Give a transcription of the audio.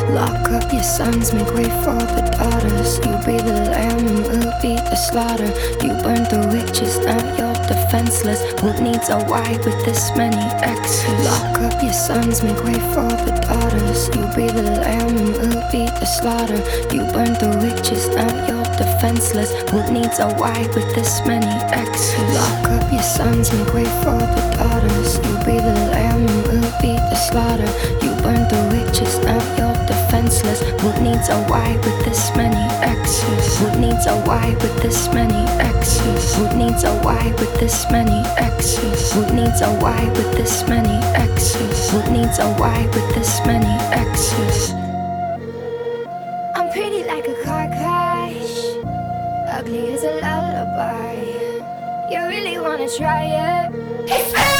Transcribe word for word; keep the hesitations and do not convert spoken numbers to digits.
Lock up your sons, make way for the daughters. You be the lamb and we'll be the slaughter. You burn the witches, now you're defenseless. Who needs a wife with this many exes? Lock up your sons, make way for the daughters. You be the lamb and we'll be the slaughter. You burn the witches, now you're defenseless. Who needs a wife with this many exes? Lock up your sons, make way for the daughters. You be the lamb and we'll be the slaughter. You burn the witches, now you're defenseless. Who needs a wife with this many exes? Who needs a wife with this many exes? Who needs a wife with this many exes? Who needs a wife with this many exes? Who needs a wife with this many exes? I'm pretty like a car crash, ugly as a lullaby. You really wanna try it? It's